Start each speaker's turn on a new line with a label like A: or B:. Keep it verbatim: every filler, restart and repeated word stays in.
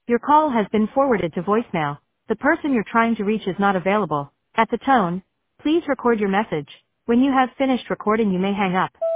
A: Your call has been forwarded to voicemail. The person you're trying to reach is not available. At the tone, please record your message. When you have finished recording, you may hang up.